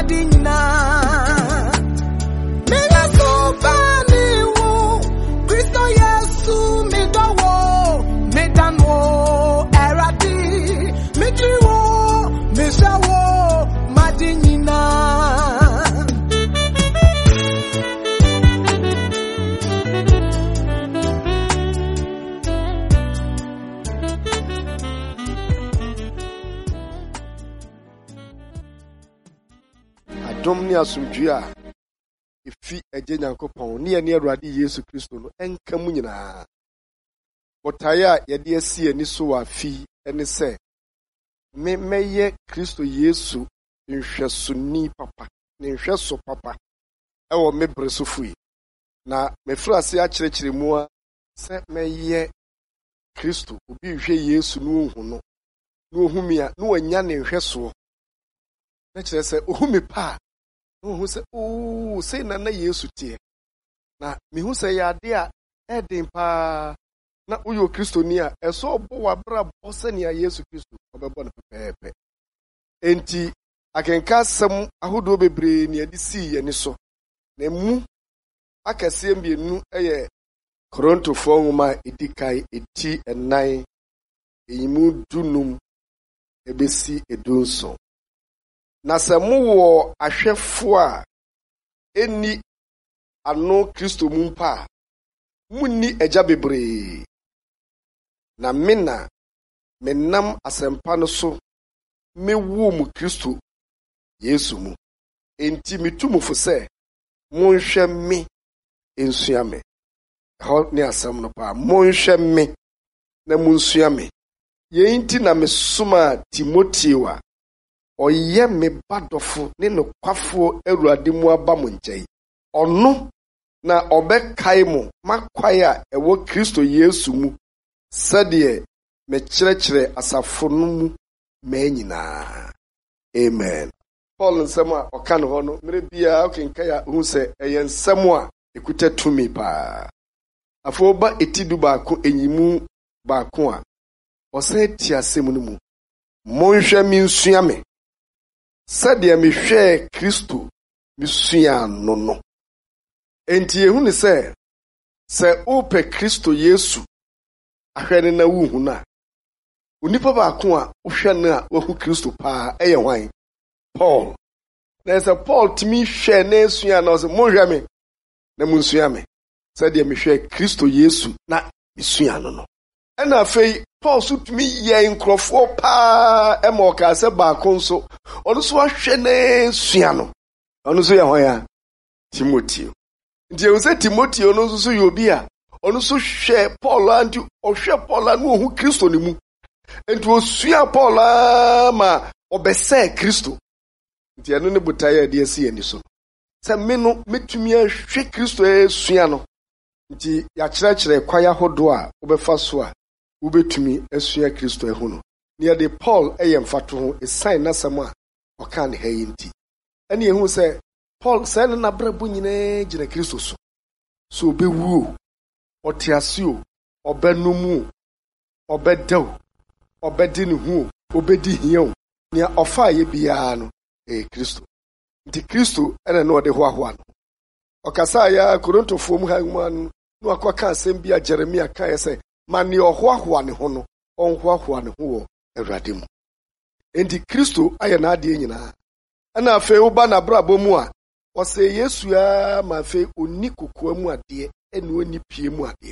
madina. Mega sobani wo, Kristo Yesu medawo, medano eradi, mejiwo, meshawo, madina. Domni asumdua efi eje Nyankopon ne ye Awurade Yesu Kristo no enka mu nyina botaya ye de asi ani so wa fi ene se meye Kristo Yesu nhwesoni papa ne nhweso papa ewo mebre so fui na mefra ase a kyerɛkyerɛ mu a se meye Kristo obi hwe Yesu no hu no no ohumi a no wanya ne nhweso na kyerɛ se ohumi pa who say, oh, say na Yesu tie. Na me who say ya dia edin pa na uyo Kristo ni a eso bo wabra bose ni Yesu Kristo obebo na pepepe. Enti akenka sam ahodo bebre ni adi si ye ni so. Na mu akase mbienu eye Korinto fo nwoma edikai eti enai eyimu dunum ebesi edunso. Na se mu wo ahwefo a eni ano Kristo mu mpa munni eja bebre na mena menam asempa no so mewu mu Kristo Yesu mu enti mitumufo se monhwe me ensua me ho ne asem no pa monhwe me na munsua me ye enti na mesoma Timoteo a oye me badofo ne no kwafo Awurade mu aba mo nkyɛn ɔno na ɔbɛkae mo makwae a ɛwɔ Kristo Yesu mu sɛdeɛ me kyerɛkyerɛ asafo no mu manyina. Amen. Paul nsɛm a ɔka no hɔ no mere bia okenka ya hu sɛ ɛyɛ nsɛm a ekuta tumi pa afo ba etidu baako enyimu baako a ɔsɛ ti asɛm no mu monhwɛ me nsua me sɛdeɛ mehwɛ Kristo misua no no. Enti ehu ne sɛ wopɛ Kristo Yesu ahwɛ ne na wuhu na onipa baako a wohwɛ no a wahu Kristo paa ɛyɛ hwan? Paul. Na sɛ Paul timi hwɛ na esua na ɔsɛ monhwɛ me na munsua me sɛdeɛ mehwɛ Kristo Yesu na misua no no. Ɛna afei Paul so tumi yɛ nkrɔfoɔ paa ɛma ɔka sɛ baako nso ɔno so ahwɛ na sua no ɔno so yɛ hwan ya? Timoteo. Nti ehu sɛ Timoteo no nso so yɛ obi a ɔno so hwɛ Paul anti ɔhwɛ Paul a no ohu Kristo ne mu nti osua Paul a ma ɔbɛsɛ Kristo nti ɛno ne botae a de asi ani so sɛ me no metumi ahwɛ Kristo esua no nti yɛakyerɛkyerɛ kwaya hodo a wobɛfa so a wobɛtumi asua Kristo ehu no ne de Paul ɛyɛ mfato ho esan nasɛm a ɔka ne ha yi nti ɛne ehu sɛ Paul sɛ ne nabrabo nyinaa gyina Kristo so so obɛwu ɔte ase o ɔbɛnom o ɔbɛdaw ɔbɛdi ne ho o ɔbɛdi hia o nea ɔfa yɛ biara no Kristo nti Kristo ɛna no ɔde hoahoa no ɔkasa ya Korintofo mu ha no no akɔka asɛm bi a Jeremia ka yɛ sɛ ma ne ɔhoahoa ne ho no ɔnhoahoa ne ho wɔ Awurade mu enti Kristo ayɛ n'adeɛ nyinaa ɛna afei woba na brabɔ mu a ɔsɛ Yesu a ma afei onni kokoa mu adeɛ ɛne onni pie mu adeɛ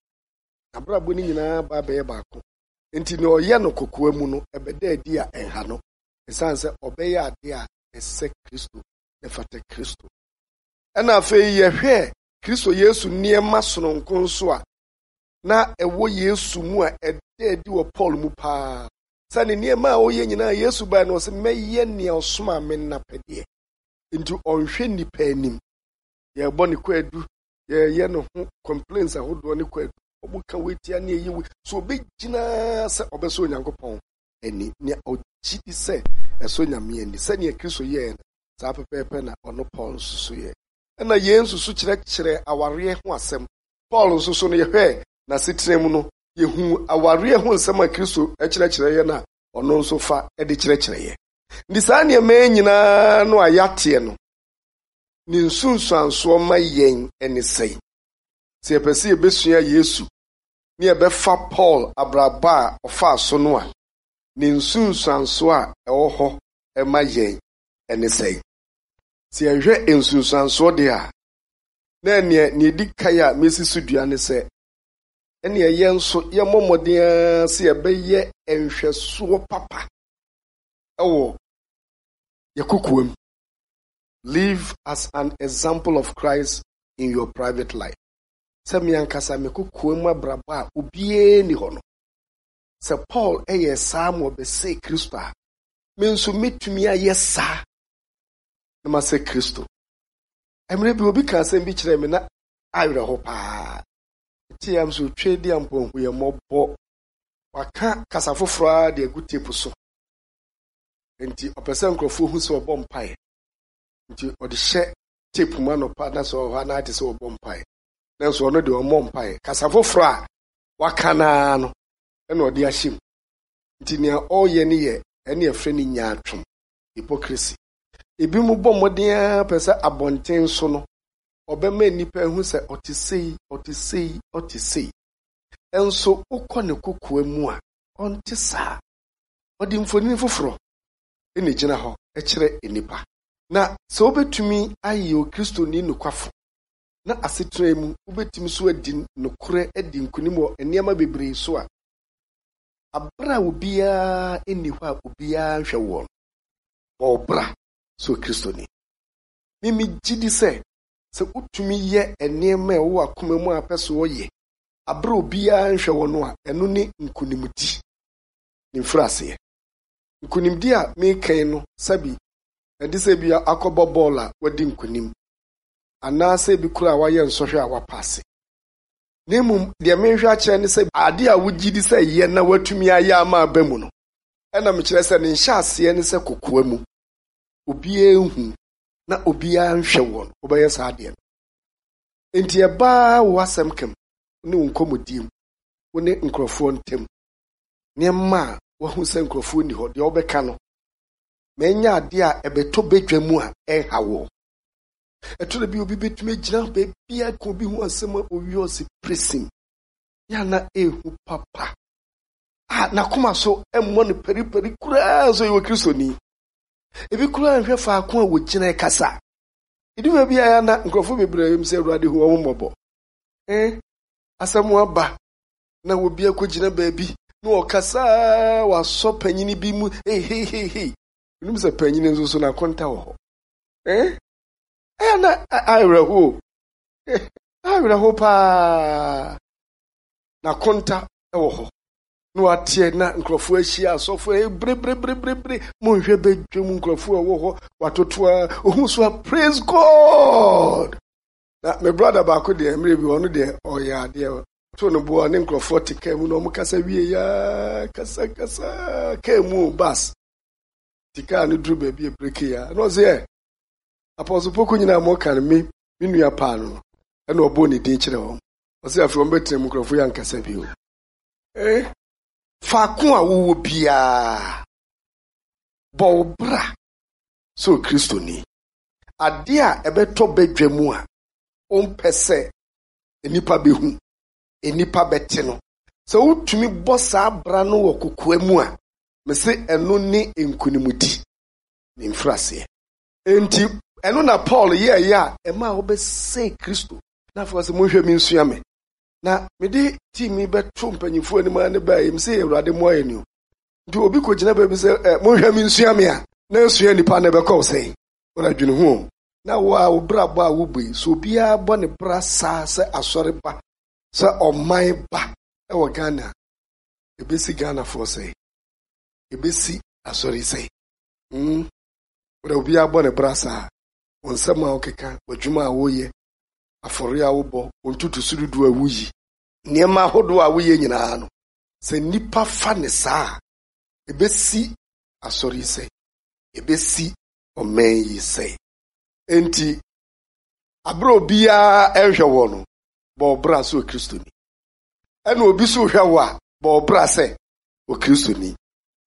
na brabɔ ne nyinaa ba bɛyɛ baako enti ne ɔyɛ no kokoa mu no ɛbɛda adi a ɛnha no ɛsan sɛ ɔbɛyɛ adeɛ a ɛsɛ Kristo ɛfata Kristo ɛna afei yɛhwɛ Kristo Yesu nneɛma sononko nso a na ɛwɔ Yesu mu a ɛda adi wɔ Paul mu paa sɛ ne nneɛma a ɔyɛ nyinaa Yesu baa no ɔsɛ mɛyɛ nea ɔsoma me nnapɛdeɛ nti ɔnhwɛ nipa anim yɛbɔ ne kwadu yɛyɛ no ho complaints ahodoɔ ne kwadu ɔboka wetia ne ɛyɛ so obɛgyina sɛ ɔbɛsɛ Onyankopɔn ani nea ɔgye di sɛ ɛsɛ Nyame ani sɛnea Kristo yɛɛ no saa pɛpɛɛpɛ na ɔno Paul nso so yɛ ɛna yɛn nso so kyerɛkyerɛ awareɛ ho asɛm Paul nso so no yɛhwɛ na setena mu no yɛhu awareɛ ho nsɛm a Kristo ɛkyerɛkyerɛ yɛ na ɔno nso fa ɛde kyerɛkyerɛ yɛ Ndi saa nneɛma nyinaa no a yɛateɛ no ne nsunsuansoɔ ma yɛn ne sɛe. Sɛ yɛpɛ sɛ yɛbɛsua Yesu ne yɛbɛfa Paul abraba a ɔfaa so no a ne nsunsuansoɔ a ɛwɔ hɔ ma yɛn ne sɛe. Sɛ yɛhwɛ nsunsuansoɔ deɛ a na ɛneɛ ne ɛdi kae a mesi so dua ne sɛ ɛneɛ yɛn nso yɛmmɔ mmɔden sɛ yɛbɛyɛ nhwɛsoɔ papa ɛwɔ yɛkokoam. Live as an example of Christ in your private life. Sɛ me ankasa me kokoam abraba a obiara ni hɔ no. Sɛ Paul ɛyɛ saa ma ɔbɛsɛ Kristo a me nso metumi ayɛ saa na masɛ Kristo. Ɛmmerɛ bi obi ka asɛm bi kyerɛ me na awerɛ hɔ paa. Ɛti yam so twe di ampɔnhu yɛ mmɔbɔ. Waka kasa foforɔ a de agu tape so. Enti ɔpɛ sɛ nkurɔfoɔ hu sɛ ɔbɔ mpaeɛ. Nti ɔde hyɛ tape mu anɔpa na sɛ ɔhɔ na ate sɛ ɔbɔ mpaeɛ. Nanso ɔno de ɔmmɔ mpaeɛ. Kasa foforɔ a waka naa no ɛna ɔde ahyɛ mu. Nti nea ɔyɛ ne yɛ ɛne ɛfrɛ ne nyaatwom, hypocrisy. Ebi mu bɔ mmɔden pɛ sɛ abɔnten so no ɔbɛma nnipa ehu sɛ ɔte sei. Ɛnso wokɔ ne kokoa mu a ɔnte saa. Ɔde mfonini foforɔ ɛna gyina hɔ ɛkyerɛ nnipa. Na sɛ wobɛtumi ayɛ Okristoni nokwafo na asetena mu wobɛtumi so adi nokorɛ adi nkonim wɔ nneɛma bebree so a abra obiara ɛnni hɔ a obiara nhwɛ wɔn. Ɔbra so Kristoni. Mimi gidi sɛ wotumi yɛ nneɛma a ɛwɔ akoma mu a pɛ so ɔyɛ abra obiara nhwɛ wɔn no a ɛno ne nkonimdi. Ne mfraseɛ. Nkonimdi a mekan no sabi ɛde sɛ bi akɔbɔ bɔɔl a wadi nkonim. Anaasɛ bi kura a wayɛ nsɔhwɛ a wapaase. Na mmom deɛ menhwɛ akyerɛ ne sɛ ade a wogidi sɛ yɛ na watumi ayɛ ama aba mu no. Ɛna mekyerɛ sɛ ne nhyɛ aseɛ ne sɛ kokoa mu. Obiara hu na obiara nhwɛ wɔn. Wobɛyɛ saa adeɛ no. Enti ɛbaa wo asɛm kam ne wo nkɔmmɔdiem wo ne nkurɔfoɔ ntam. Nneɛma a wahu sɛ nkurɔfoɔ nni hɔ deɛ wobɛka no. Manya ade a ɛbɛtɔ bedwa mu a ɛnha wɔ. Ɛtɔre bi obi betumi gyina baabi a bi ho asɛm a owi ɔse presim. Ya na ehu papa. Na koma so ɛmmɔ no periperi kuraa so yɛ Kristoni. Ebi kuraa nhwɛ faako a wogyina kasa. Edu baabi a ya na nkurɔfo bebree yɛm sɛ Awurade hu wɔn mmɔbɔ. Asɛm aba na obi akɔgyina baabi na ɔkasa wasɔ panyini bi mu hey. Num sɛ panyini nso so na konta wɔ hɔ. Na ayerɛho paa na konta ɛwɔ hɔ. Na wateɛ na nkurɔfoɔ ahyia asɔfoɔ bre monhwɛ bɛdwa mu nkurɔfoɔ ɛwɔ hɔ watotoa ohun so praise God. Na my brother baako deɛ mmerɛ bi ɔno deɛ ɔyɛ adeɛ to no boa ne nkurɔfoɔ te kaa mu na ɔmo kasa wie ya kasa kaa mu bus tika no duru baabi ebreke ya na ɔsɛ Apostle Poko nyina mo kan me nua pa no ɛna ɔbɔ ne din kyerɛ wɔn. Ɔsɛ afro mbɛtena mu nkurɔfoɔ yɛ nkasa bio. Faako a wo bia bɔ bra so Kristoni. Ade a ɛbɛtɔ badwa mu a ɔmpɛ sɛ enipa behu enipa bɛte no. Sɛ wotumi bɔ saa bra no wɔ kokoa mu a mese ɛno ne nkonimudi ne mfraseɛ. Enti ɛno na Paul yɛ a ɛma wobɛsɛ Kristo. Na afɔ sɛ monhwɛ me nsua me. Na mede timi bɛto mpanyimfoɔ anim a ne baa yɛm sɛ Awurade mo ayɛ ni. Nti obi kɔgyina baabi sɛ monhwɛ me nsua me a na nsua nipa na bɛkɔ sɛ ɔna dwene ho. Na wo a wo brabɔ a wobui so obiara bɔ ne bra saa sɛ asɔre ba sɛ ɔman ba ɛwɔ Ghana. Ebesi Ghana fo sɛ ebesi asɔre sɛ ɔna obiara bɔ ne bra saa onsɛm a ɔkeka wadwuma a woyɛ afɔre a wobɔ ontutu sududu a wuyi nneɛma ahodoɔ a woyɛ nyinaa no sɛ nipa fa ne saa ebesi asɔre sɛ ebesi ɔman yi sɛ enti abro bia ɛhwɛ wɔ no bɔ bra so Kristoni ɛna obi so hwɛ wɔ a bɔ bra sɛ o Kristoni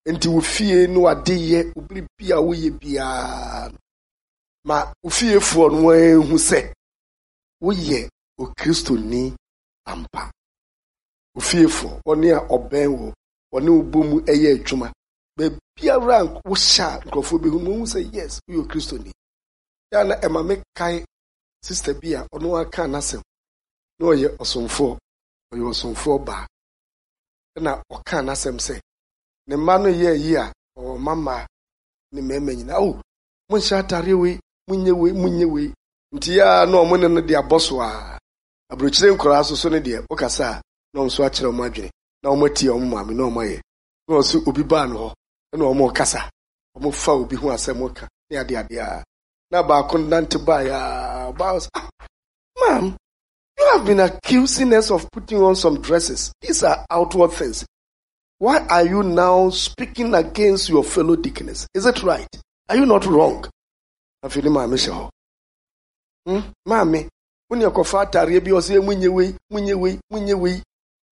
Enti wo fie no ade ye obiri bia wo ye bia ma wo fie fo no ehu se wo ye o Kristo ni ampa. Wo fie fo oni a oben wo oni obomu eye adwuma be bia rank wo sha nkrofo be hu say yes wo Kristo ni. Ya na ema me kai sister bia ono aka nasem no ye osomfo oye osomfo ba na oka nasem say ne ma no ye yi a o mama ne mema nyina o mun sha tare we munye we nti ya no mo ne no de aboso a abrochire nkora so ne de okasa na onso a kire mo adwene na omatie o mama me na omaye no so obi ba no ho na omo kasa omo fa obi hu asem oka ne ade a na ba kondant ba ya ba ma'am, you have been accusing us of putting on some dresses. These are outward things. Why are you now speaking against your fellow deaconess? Is it right? Are you not wrong? I feel my mission. Mami, when you cough at Arabia, you say, munye way.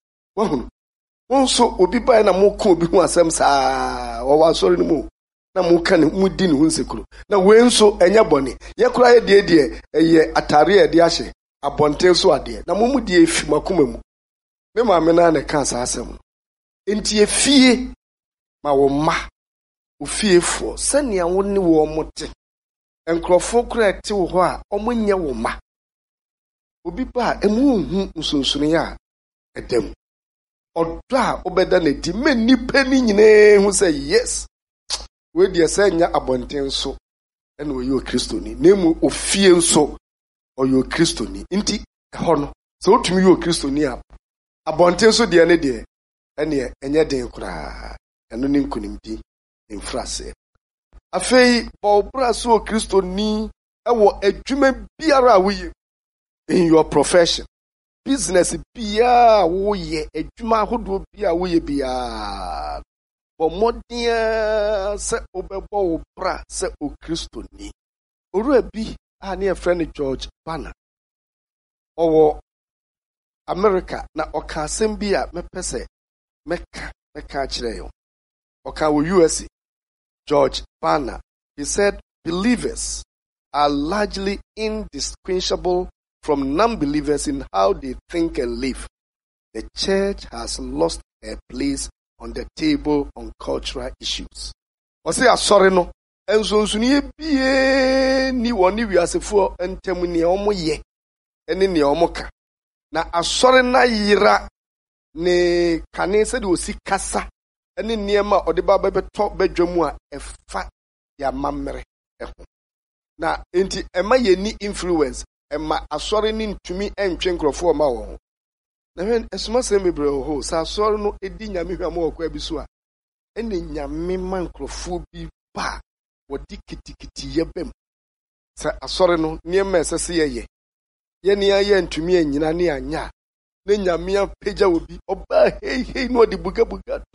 One so obi by na moko bi hu asem sa o wa sorry no mo na mo kan mu di ne hu nsekuro na we nso enya bone ye kura ye de ye atare ye de ahye abonten so ade na mo mu di efi makoma mu me ma me na kan sa asem enti efie ma wo ma ofiefo sane wo ne wo mote enkrofo kura te wo ho a omonye wo ma obi ba emu hu nsonsuni ya edem odo a obeda na di me nipa ni nyine hu say yes we de senya abonten so ene wo yo Kristo ni nemu ofie nso oyo Kristo ni nti ho no so otumi yo Kristo ni a abonten so de ne de ene enye den kura eno ni nkunimdi infrase afei bobra so Kristo ni ewo adwuma biara wo ye in your profession business bia wo ye adwuma hodo bia wo ye bia bo modia se obebo wo bra se o Kristo ni oru bi a na friend George Banner owo America na oka asem bia mepese meka kire yo oka wo USA George Banner, he said believers are largely indistinguishable from non-believers in how they think and live. The church has lost her place on the table on cultural issues. Ose asore no ensonsuni bie ni woni wiasefo ntem ne omo ye ene ne omo ka na asore na yira ne kane se de osi kasa ene niema ode ba beto badwamu a efa ya mamre eho na enti ema ye ni influence ema asore ni ntumi entwe nkrofo ma wo na when esuma se mebre ho sa asore no edi nyame hwam wo kwa bi so a ene nyame man nkrofo bi ba wodi kitikiti yebem sa asore no niema esese ye ne ya ntumi anyina ne anya ne nyame apeja obi oba hey no de buga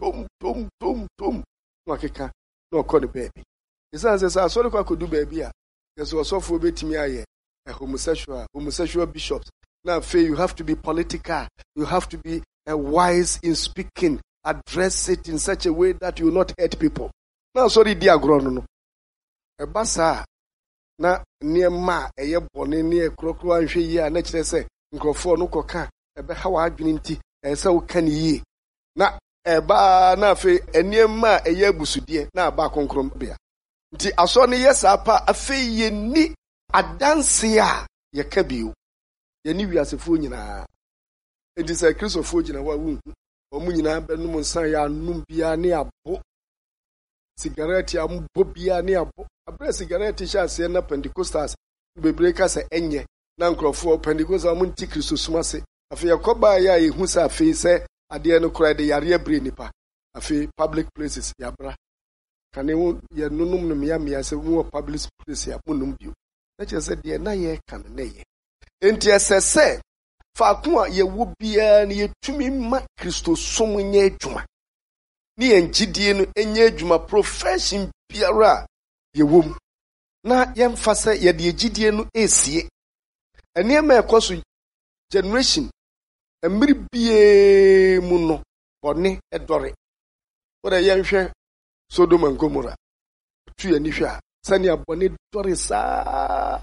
tom no akeka no kɔ ne baabi isa se sa asore kwa kodu baabi a yeso osofo betimi aye homosexual bishops now you have to be political, you have to be wise in speaking, address it in such a way that you will not hurt people. Now sorry dia grono no ebasa na niema eye bone ne krokro anhwe yi a na kire se nkrofo no koka ebe ha wa adwene nti ese wo kan yi na eba na afi eniema eye abusude na aba konkrom bia nti aso ne yesa pa afi ye ni adanse a ye ka biu ye ni wiasefo nyina enti se Kristofo nyina wa wu omu nyina benum nsan ya anum bia ne abo cigarette ambo bia ne abo abre cigarette sha se na Pentecostals bebre ka se enye na nkrofo Pentecostal mu nti Kristo sumase afi yakoba ya ehu sa afi se ade no kra de yare abre nipa afi public places ya bra kane wo ye nunum no mia se wo public places ya munum bio na che se de na ye kan na ye enti esese fa ko a ye wo bia na ye tumi ma Kristo som nye adwuma ni engidie no enye adwuma profession biara ye wom na ye mfase ye de egidie no esie ene ma ekoso generation emiri bie mu no bone edore wora ye nhwe Sodom and Gomorrah. Tu yanisha. Sani abone dori sa.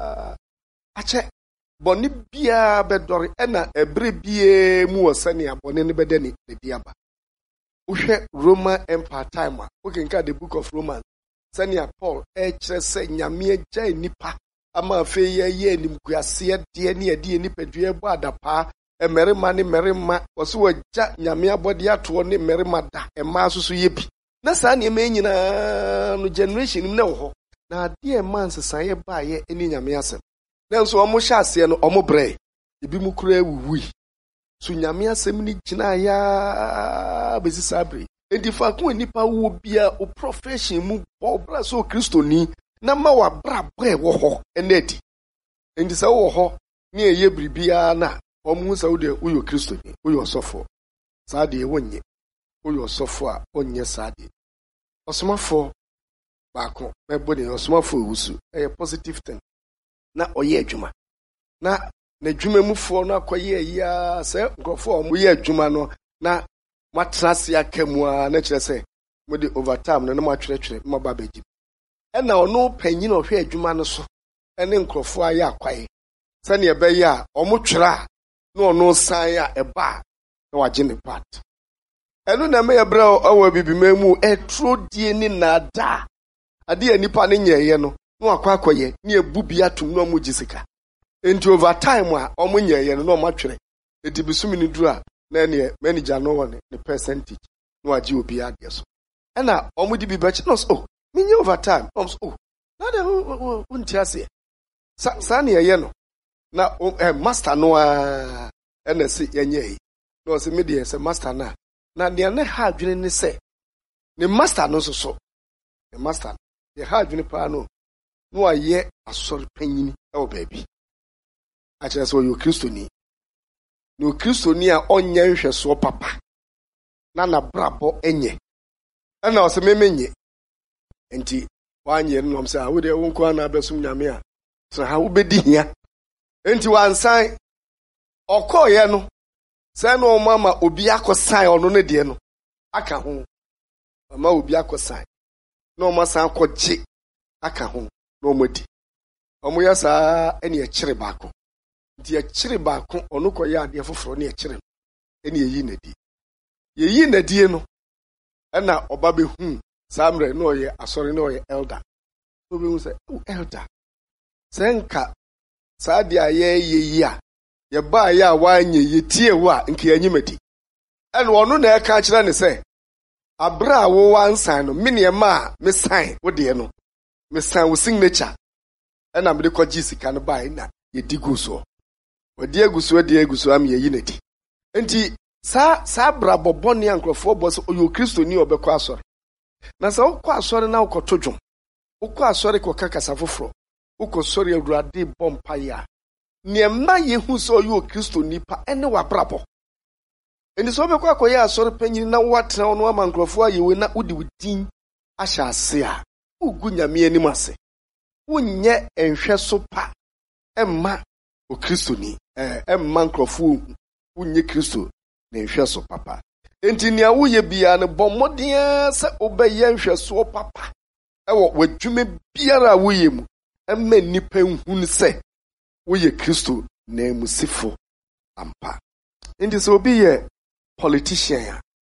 Ache. Boni bia bedori. Ena ebre bie muwa sani abone ni bedeni. Le diaba. Ushe Roman Empire time. Ukenka the book of Romans. Sani Paul. Se nyamie jai nipa. Ama fe ye ni mkuyasie die ni edi ni pedue bo adapa. Emerima ni merima wasu waja nyame abodi ato ni merima da ema susu yebi na saa ne ema nyina no generation nim na wo ho na ade ema nsesa ye ba ye eni nyame asem na nso omo hya ase no omo bre ebi mu kura wuwi so nyame asem ni gina ya bezi sabre enti fa ko nipa wo bia o profession mu bo bra so kristoni na ma wa bra bre wo ho enedi enti sa wo ho ni eye bribia na omu Saudi uyo Kristo ni uyo sofo Saudi wonye uyo sofo a onye Saudi osomafo baako mebodi osomafo wusu e positive thing na oye adwuma na adwuma mufo na akoye ya se nkrofo omo ye adwuma no na matrase akamu a na kire se modi overtime no na matwerɛtwerɛ maba baji na ono panyin ohwe adwuma no so ene nkrofo aye akwaye sane ebe ya omo twera no san ya eba na waje ne part enu na me yebra awa bibimemu etro die ni nada ade nipa ne nyeye no no akwakoye ne ebubi atum no mo gisika enti over time a omo nyeye no matwere enti bisumi ni duru a na ne manager no won ne percentage no waje obi ade so na omo di bi beche no so minye over time so na de unti ase sa ne yeye no na master no ene se yenye no se media se master na de ne ha adwene ne se ne master no so ne master de ha adwene pa no aye asori panyini e baabi a kire se o kristoni no kristoni a onye nhweso papa na brabo enye na o se memenye enti wanye no se a wo de won ko na abesum nyame a so ha wo bedi hia enti wansan okoye no se no mama obi akosan ono ne de no aka ho mama obi akosan no masan akogye aka ho no modi omo ya saa ene ekire baako nti ekire baako ono koye ade foforo ne ekire ene yeyi nadi no na oba behu samre no ye asori no ye elder obi hu se elder senka saadi aye a ye ba ya wanye yetie wa nke anyimadi ene ono na eka kire ne se abra wo wansan no mene ma me sign wo de no me sign wo signature ena me de kwaji sika no bai na ye diguso odi eguso am yeyi nadi enti sa bra bobone ankrofo boso oyo kristoni obekọ asori na sa ukọ asori na ukọ todwom ukọ asori ko kakasa foforo ukọ sori awurade bompa ya niema yehu so oyo kristoni pa ene wabrabo eni so obekọ akoye asori panyin na watra ono amankrofo ayewe na udi wudin ahya ase a ugu nyame anim ase wonye enhwe so pa emma o kristoni emma nkrofo wonye kristo na nhwe so papa enti nia woye bia ne bommodea se obeye nhwe so papa ewo wadwume biara woye mu emma nipa nhun se woye kristo na emusifo ampa enti se obi ye politician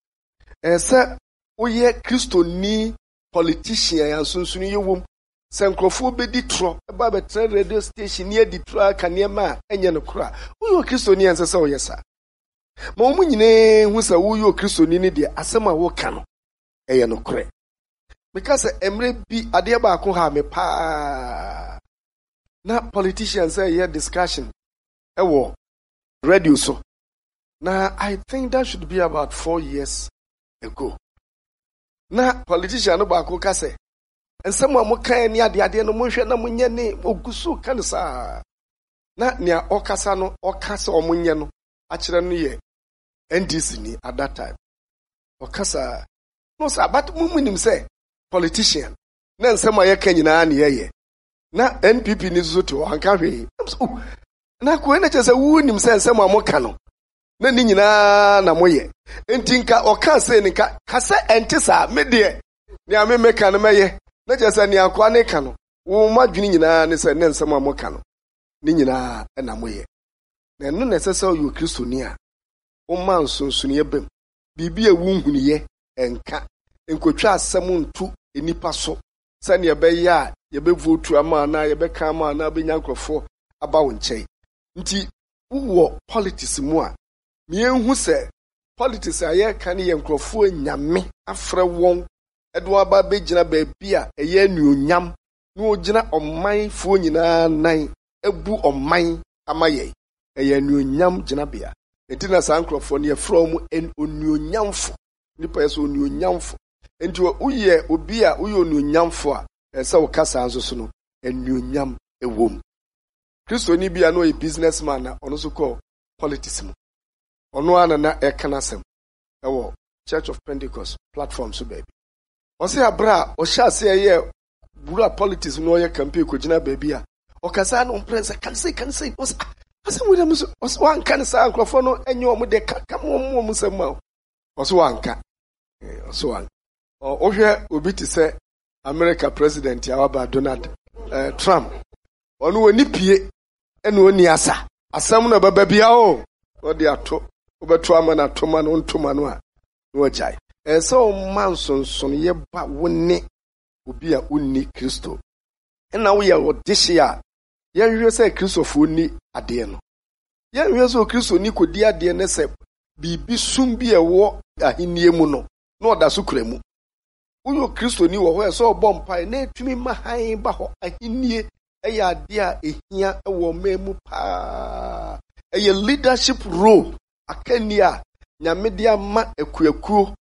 ya se woye kristo ni politician ya sunsunu yewom se nkrofo bedi tro eba betre radio station ni edi tro ka niema enye no kura woye kristo ni ense se woye sa ma omu nyine hu sa wo yo kristoni ni de asema wo ka no eye no kore because emre bi ade ba ko ha me pa na politicians say here discussion ewo radio so na I think that should be about 4 years ago na politician no ba ko ka say ensema mo kan ni ade no mo hwe na mo nye ne oguso kan sa na nia okasa no okasa o mo nye no akire no ye NDC ni at that time okasa no sa but mumunim say politician na nsema ye kan nyina na ye na NPP ni zuto anka hwe na ko na chese wunim say nsema mo ka no na ni nyina na mo ye enti nka okase nka kase enti sa me de Ni ame meka no meye. Na je se ni akwa ne ka no. Wo madwini nyina ne se ne nsem amoka no. Ni nyina na moye. Na eno na se yo Kristo ni a. Wo man sonson ye bem. Bibi e wunhuniye enka. Enkotwa asem ntu enipa so. Se ne ye a ye be vote ama na ye be ka ama na be nyankrofo aba wo nkyɛn. Nti wo politics mu a me enhu se politics aye kan ye nkrofo nyame afrɛ won edo aba begina ba bia eye anuonyam na ogina ɔman fo nyinaa nan ebu ɔman amaye eye anuonyam gina bia enti na sa nkrofo ne yɛfrɛ mu onuonyamfo nipa yeso onuonyamfo enti uye obi a uye onuonyamfo a ɛsɛ wo kasa nso so no anuonyam ewom. Kristo ni bia no a businessman na ono so call politics mu. Ono ana na ekana sem. Ewo Church of Pentecost platform so baby. Ose abra o sha se ye bura politics no ye campaign ko gina baby a. O kasa no prince kan say ose mu dem so wan kan sa ankrofo no enye o mu de ka mo mu sem ma. Ose wan ka. Ose wan. O hwe obi ti se America president ya waba Donald Trump. Ono woni pie ene oni asa. Asam na baba bia o. O de ato. Obeto ama na toma no ntoma no a. No jai. So man sonson ye ba woni obi a onni Kristo. Ena wo ye odihye a ye hwe se Kristofo ni ade no. Ye hwe se Kristo ni kodi ade ne se bibi sum bi ewo ahenie mu no. No da so kura mu. Uyo Kristo ni wo ho so obom pai na etumi mahan ba ho ahenie eya ade a ehia ewo memu pa. Eye leadership role akania nyame dia ma ekuakuo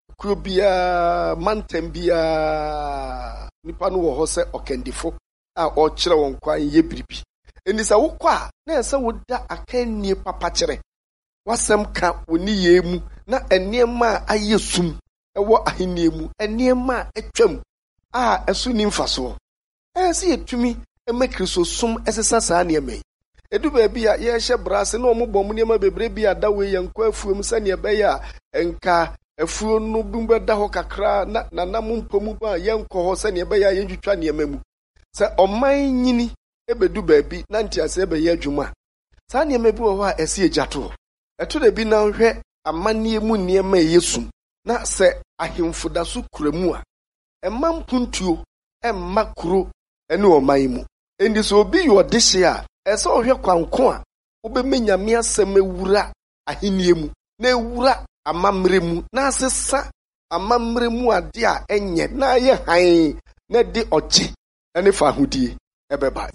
bia mantem bia nipa no wo ho se okendifo a o kire won kwan ye biribi eni sa wokwa na ese woda akanie papa kire wasem ka woni ye mu na eniema ayesum ewo ahenie mu eniema atwam a esu ni mfaso ese yetumi Kristo sum esesa saa ne mai edu ba bia ye hye brase na omubom ne ma bebre bia dawe yankwa afuom sane be ya enka afuo no bumba da ho kakra na nanam mpomu ba yankɔ ho sane be ya yentwitwa ne mamu se oman nyini ebedu ba bi na ntiase be ya adwuma saa ne ma bi wo a ese ejato eto da bi na hwɛ amane mu ne ma yesum na se ahemfo da so kuramu a emam puntuo emma kuro ene oman mu endi so obi yo dehye a ese ohwe kwanko a obemenya me asem ewura ahenie mu na ewura amamre mu na asesa amamre mu ade a enye na ye han na de oje ene fa hodie ebeba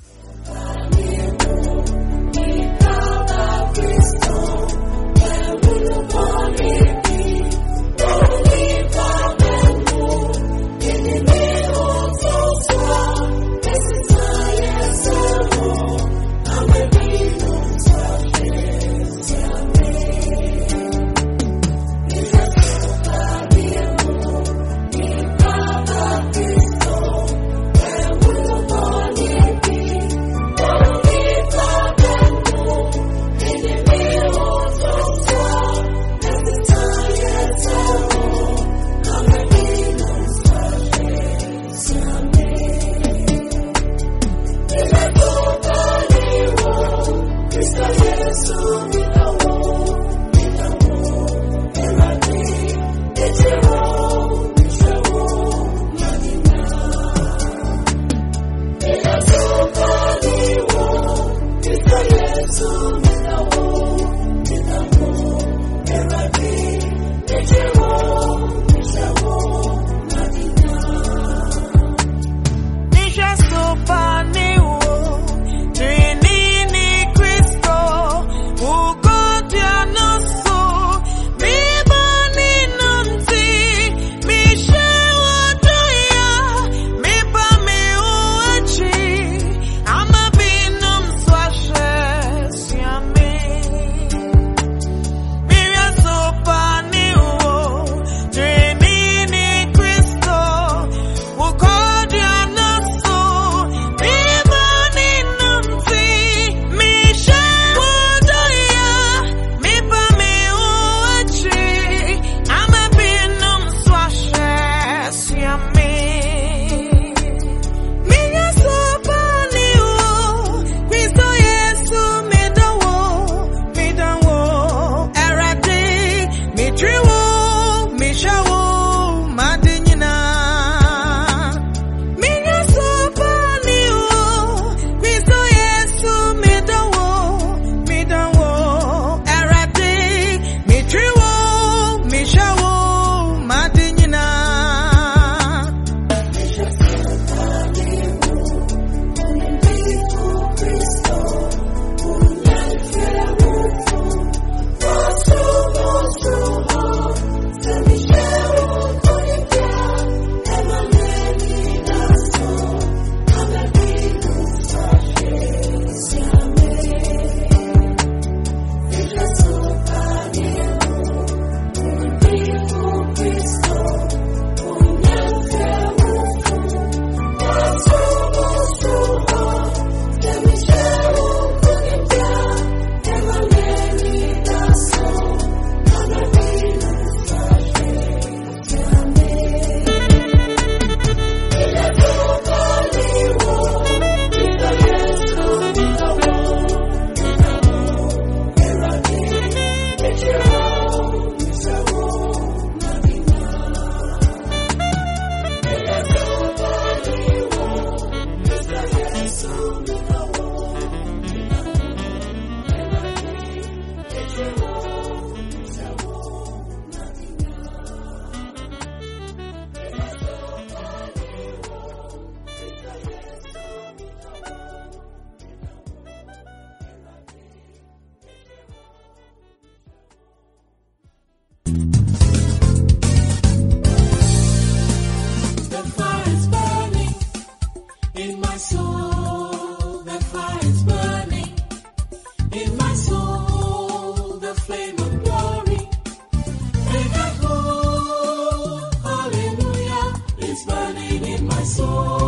is burning in my soul.